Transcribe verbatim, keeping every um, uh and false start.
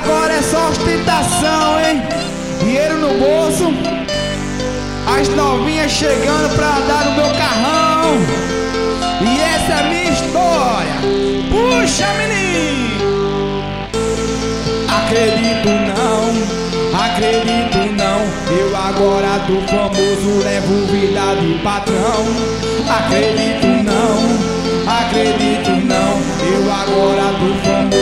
agora é só ostentação, hein? Dinheiro no bolso, as novinhas chegando pra andar no meu carrão. E essa é a minha história. Puxa, menino! Acredito não, acredito não. Eu agora do famoso levo vida de patrão. Acredito não, acredito não. Eu agora do famoso